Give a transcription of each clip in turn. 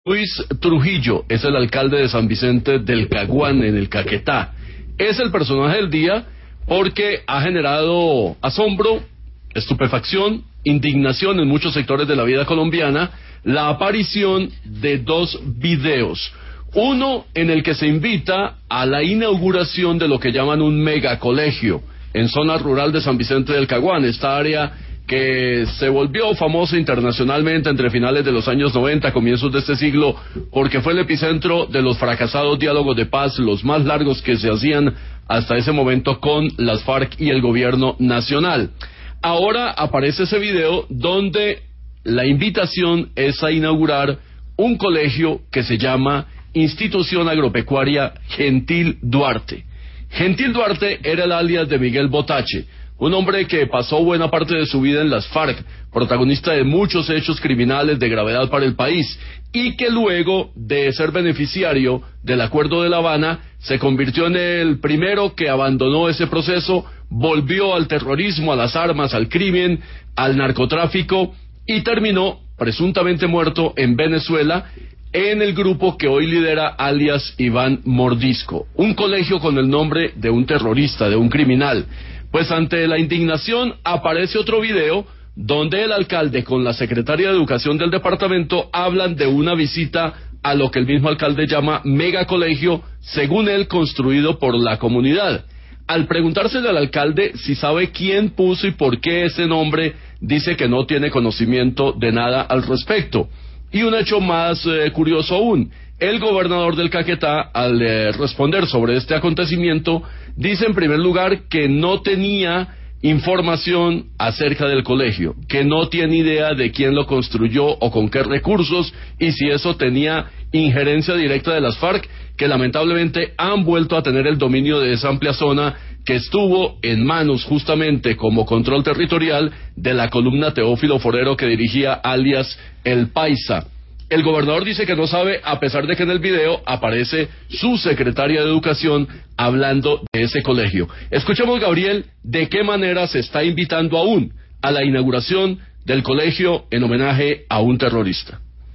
Luis Trujillo es el alcalde de San Vicente del Caguán, en el Caquetá. Es el personaje del día porque ha generado asombro, estupefacción, indignación en muchos sectores de la vida colombiana la aparición de dos videos. Uno en el que se invita a la inauguración de lo que llaman un megacolegio en zona rural de San Vicente del Caguán, esta área que se volvió famosa internacionalmente entre finales de los años 90, comienzos de este siglo, porque fue el epicentro de los fracasados diálogos de paz, los más largos que se hacían hasta ese momento con las FARC y el gobierno nacional. Ahora aparece ese video donde la invitación es a inaugurar un colegio que se llama Institución Agropecuaria Gentil Duarte. Gentil Duarte era el alias de Miguel Botache, un hombre que pasó buena parte de su vida en las FARC, protagonista de muchos hechos criminales de gravedad para el país, y que luego de ser beneficiario del Acuerdo de La Habana, se convirtió en el primero que abandonó ese proceso, volvió al terrorismo, a las armas, al crimen, al narcotráfico, y terminó presuntamente muerto en Venezuela, en el grupo que hoy lidera alias Iván Mordisco, un colegio con el nombre de un terrorista, de un criminal. Pues ante la indignación aparece otro video donde el alcalde con la secretaria de Educación del departamento hablan de una visita a lo que el mismo alcalde llama megacolegio, según él construido por la comunidad. Al preguntársele al alcalde si sabe quién puso y por qué ese nombre, dice que no tiene conocimiento de nada al respecto. Y un hecho más curioso aún, el gobernador del Caquetá, al responder sobre este acontecimiento, dice en primer lugar que no tenía información acerca del colegio, que no tiene idea de quién lo construyó o con qué recursos, y si eso tenía injerencia directa de las FARC, que lamentablemente han vuelto a tener el dominio de esa amplia zona que estuvo en manos justamente como control territorial de la columna Teófilo Forero que dirigía alias El Paisa. El gobernador dice que no sabe, a pesar de que en el video aparece su secretaria de Educación hablando de ese colegio. Escuchemos, Gabriel, de qué manera se está invitando aún a la inauguración del colegio en homenaje a un terrorista.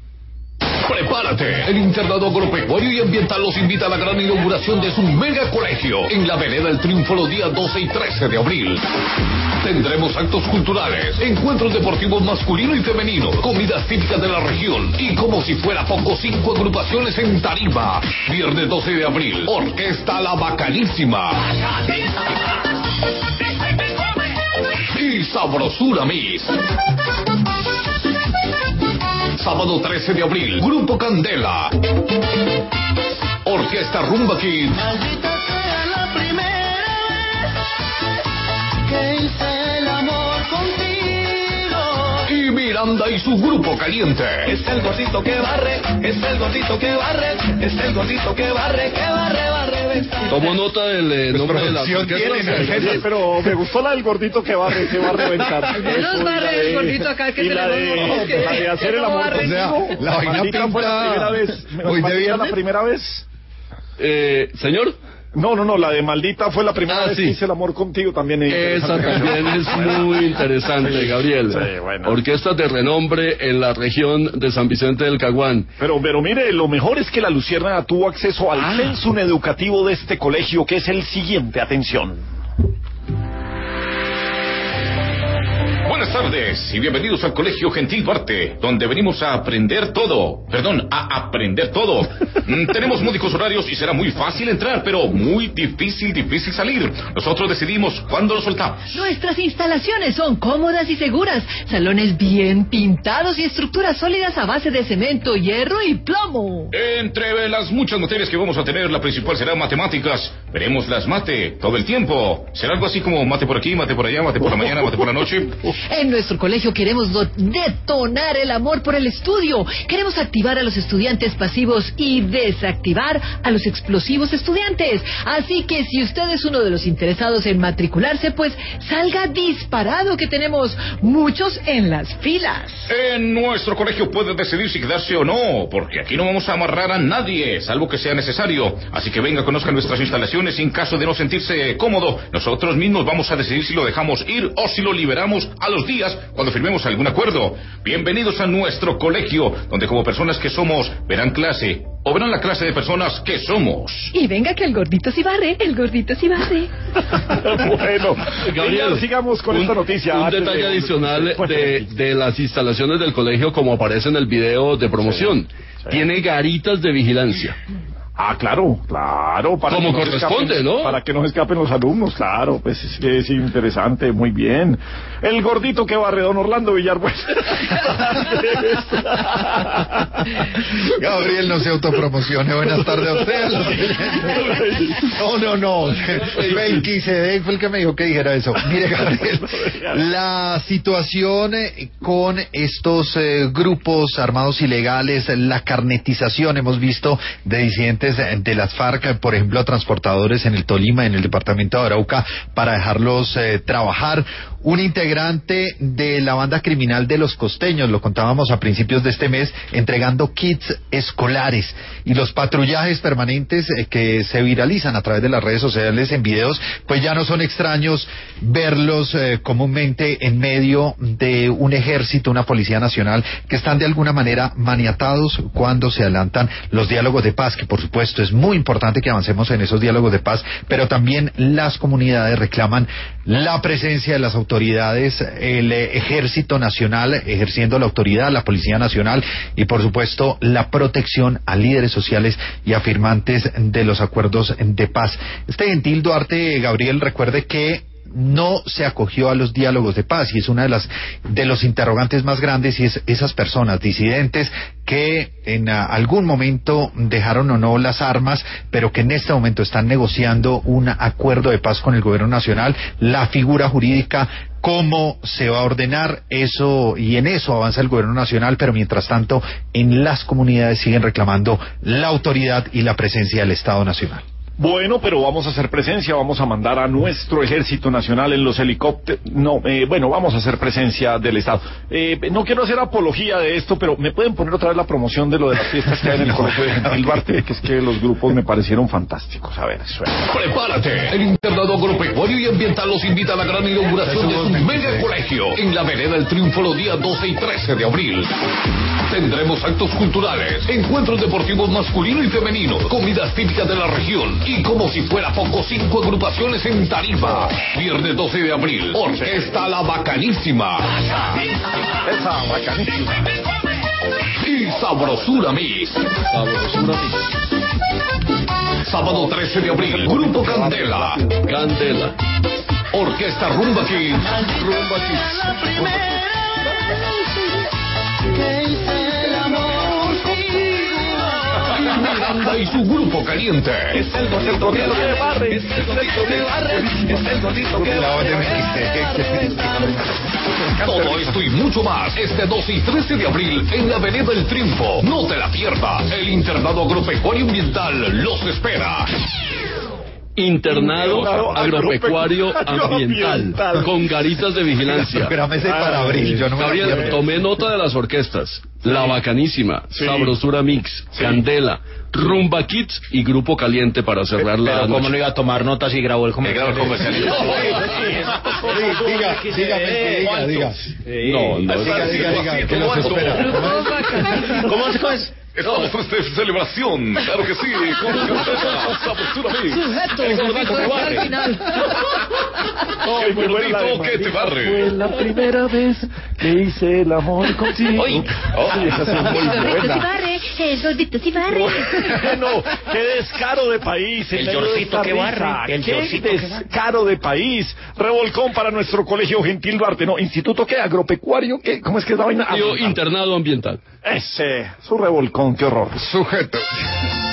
Prepárate, el Internado Agropecuario y Ambiental los invita a la gran inauguración de su mega colegio en la Vereda del Triunfo los días 12 y 13 de abril. Tendremos actos culturales, encuentros deportivos masculino y femenino, comidas típicas de la región y, como si fuera poco, 5 agrupaciones en tarima. Viernes 12 de abril, Orquesta La Bacanísima y Sabrosura Miss. Sábado 13 de abril, Grupo Candela, Orquesta Rumba Kid, Maldita sea la primera vez que hice el amor contigo. y Miranda y su Grupo Caliente. Es el gordito que barre, es el gordito que barre, es el gordito que barre, barre vecino. Tomo nota del nombre de la orquesta, pero me gustó la del gordito que va a reventar. Menos barre el gordito acá que la de hacer el amor contigo. La vaina Maldita fue la primera vez. Hoy de viernes. ¿La primera vez? ¿Señor? No, la de Maldita fue la primera vez sí. que hice el amor contigo también. Esa también es muy interesante, Gabriel. Sí, bueno. Orquestas de renombre en la región de San Vicente del Caguán. Pero mire, lo mejor es que la Luciérnaga tuvo acceso al pensum educativo de este colegio, que es el siguiente. Atención. Buenas tardes y bienvenidos al Colegio Gentil Duarte, donde venimos a aprender todo. A aprender todo. Tenemos módicos horarios y será muy fácil entrar, pero muy difícil salir. Nosotros decidimos cuándo lo soltamos. Nuestras instalaciones son cómodas y seguras, salones bien pintados y estructuras sólidas a base de cemento, hierro y plomo. Entre las muchas materias que vamos a tener, la principal será matemáticas. Veremos las mate todo el tiempo. Será algo así como mate por aquí, mate por allá, mate por la mañana, mate por la noche. En nuestro colegio queremos detonar el amor por el estudio. Queremos activar a los estudiantes pasivos y desactivar a los explosivos estudiantes. Así que si usted es uno de los interesados en matricularse, pues salga disparado, que tenemos muchos en las filas. En nuestro colegio puede decidir si quedarse o no, porque aquí no vamos a amarrar a nadie, salvo que sea necesario. Así que venga, conozca nuestras instalaciones y en caso de no sentirse cómodo, nosotros mismos vamos a decidir si lo dejamos ir o si lo liberamos a los unos días cuando firmemos algún acuerdo. Bienvenidos a nuestro colegio, donde como personas que somos verán clase, o verán la clase de personas que somos. Y venga que el gordito sí barre, el gordito sí barre. Bueno, Gabriel, sigamos con esta noticia. Un detalle adicional de las instalaciones del colegio, como aparece en el video de promoción. Sí. Tiene garitas de vigilancia. Claro. Para como que no corresponde, escapen, ¿no? Para que no escapen los alumnos, claro, pues es interesante, muy bien. El gordito que barre, don Orlando Villarbues. Gabriel, no se autopromocione. Buenas tardes a usted. No. El Quisedec fue el que me dijo que dijera eso. Mire, Gabriel, la situación con estos grupos armados ilegales, la carnetización, hemos visto de disidentes de las FARC, por ejemplo, transportadores en el Tolima, en el departamento de Arauca, para dejarlos trabajar. Un integrante de la banda criminal de Los Costeños, lo contábamos a principios de este mes, entregando kits escolares, y los patrullajes permanentes que se viralizan a través de las redes sociales en videos, pues ya no son extraños verlos comúnmente en medio de un ejército, una policía nacional, que están de alguna manera maniatados cuando se adelantan los diálogos de paz, que por supuesto es muy importante que avancemos en esos diálogos de paz, pero también las comunidades reclaman la presencia de las autoridades, el ejército nacional ejerciendo la autoridad, la policía nacional, y por supuesto la protección a líderes sociales y afirmantes de los acuerdos de paz. Gentil Duarte, Gabriel, recuerde que no se acogió a los diálogos de paz, y es una de los interrogantes más grandes, y es esas personas disidentes que en algún momento dejaron o no las armas, pero que en este momento están negociando un acuerdo de paz con el gobierno nacional, la figura jurídica, cómo se va a ordenar eso, y en eso avanza el gobierno nacional, pero mientras tanto en las comunidades siguen reclamando la autoridad y la presencia del Estado Nacional. Bueno, pero vamos a hacer presencia, vamos a mandar a nuestro ejército nacional en los helicópteros. Vamos a hacer presencia del Estado. No quiero hacer apología de esto, pero ¿me pueden poner otra vez la promoción de lo de las fiestas que hay en el colegio de Gentil Duarte? Que es que los grupos me parecieron fantásticos. A ver, suena. ¡Prepárate! El Internado Agropecuario y Ambiental los invita a la gran inauguración de su mega colegio en la Vereda del Triunfo los días 12 y 13 de abril. Tendremos actos culturales, encuentros deportivos masculino y femenino, comidas típicas de la región, y como si fuera poco, 5 agrupaciones en tarima. Viernes 12 de abril, Orquesta La Bacanísima. Esa bacanísima. Y Sabrosura Mix. Sábado 13 de abril, Grupo Candela. Orquesta Rumba Kids. Miranda y su Grupo Caliente. Es el gordito que barre, es el gordito que barre, es el gordito que barre. Todo esto y mucho más este 12 y 13 de abril en la Vereda del Triunfo. No te la pierdas. El Internado Agropecuario Ambiental los espera. Internado Agropecuario Ambiental, con garitas de vigilancia. Prográmese para abril, yo no me Gabriel, acuerdo. tomé nota de las orquestas. La Bacanísima, Sabrosura Mix, Candela, Rumba Kids y Grupo Caliente para cerrar la Pero ¿cómo noche. no iba a tomar notas y grabó el comercial? Diga. No, que nos espera. ¿Cómo es? Estamos en esta celebración, claro que sí, con Sabrosura Mix. El gordito que barre. El gordito que te barre. Fue la primera vez que hice el amor contigo. Oye. Sí, esa es muy buena. El gordito sí barre. Bueno, qué descaro de país. El Yorcito que barre. El Qué Yorcito que barre. descaro de país. Revolcón para nuestro colegio Gentil Duarte. No, ¿instituto qué? ¿Agropecuario? ¿Qué? ¿Cómo es que es la vaina? Internado Ambiental. Ese, su revolcón, qué horror. Sujeto.